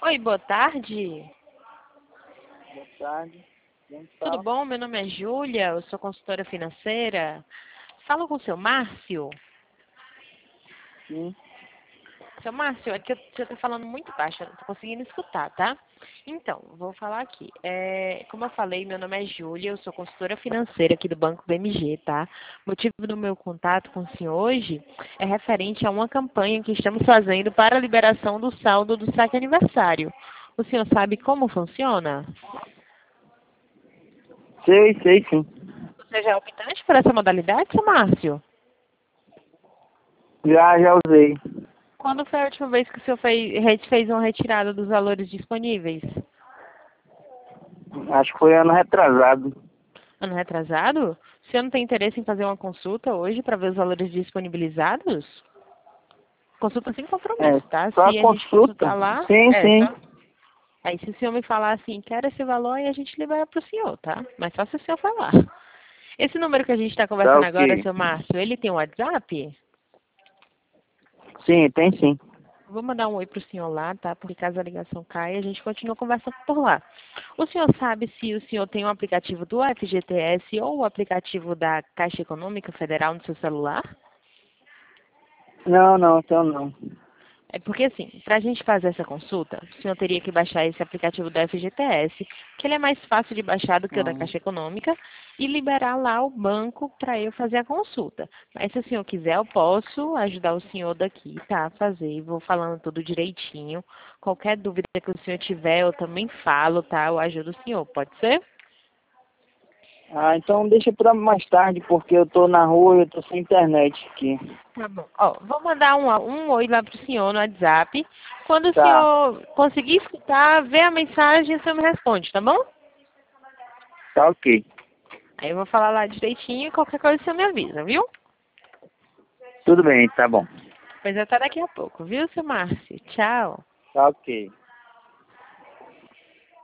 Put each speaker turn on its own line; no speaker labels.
Oi, boa tarde.
Boa tarde. Quem
Tudo
fala?
bom? Meu nome é Júlia, eu sou consultora financeira. Falo com o seu Márcio.
Sim.
Seu Márcio, é que eu estou falando muito baixo, eu não estou conseguindo escutar, tá? Então, vou falar aqui. Como eu falei, meu nome é Júlia, eu sou consultora financeira aqui do Banco BMG, tá? O motivo do meu contato com o senhor hoje é referente a uma campanha que estamos fazendo para a liberação do saldo do saque aniversário. O senhor sabe como funciona?
Sei sim.
Você já é optante por essa modalidade, seu Márcio?
Já usei.
Quando foi a última vez que o senhor fez uma retirada dos valores disponíveis?
Acho que foi ano retrasado.
Ano retrasado? O senhor não tem interesse em fazer uma consulta hoje para ver os valores disponibilizados? Consulta sem
É,
compromisso, tá?
só a
Se a gente
consulta?
consultar lá,
Sim.
só. Aí se o senhor me falar assim, quero esse valor, aí a gente libera para o senhor, tá? Mas só se o senhor falar. Esse número que a gente está
Tá
conversando agora,
ok.
seu Márcio, ele tem um WhatsApp?
Sim, tem sim.
Vou mandar um oi pro senhor lá, tá? Porque caso a ligação caia, a gente continua conversando por lá. O senhor sabe se o senhor tem um aplicativo do FGTS ou o aplicativo da Caixa Econômica Federal no seu celular?
Não, então não.
É porque, assim, para a gente fazer essa consulta, o senhor teria que baixar esse aplicativo do FGTS, que ele é mais fácil de baixar do que o da
Não.
Caixa Econômica, e liberar lá o banco para eu fazer a consulta. Mas se o senhor quiser, eu posso ajudar o senhor daqui, tá? A fazer. Vou falando tudo direitinho. Qualquer dúvida que o senhor tiver, eu também falo, tá? Eu ajudo o senhor, pode ser?
Ah, então deixa pra mais tarde, porque eu tô na rua e eu tô sem internet aqui.
Tá bom. Ó, vou mandar um oi lá pro senhor no WhatsApp. Quando o
Tá.
senhor conseguir escutar, ver a mensagem, o senhor me responde, tá bom?
Tá ok.
Aí eu vou falar lá direitinho e qualquer coisa você me avisa, viu?
Tudo bem, tá bom.
Pois até daqui a pouco, viu, seu Márcio? Tchau.
Tá ok.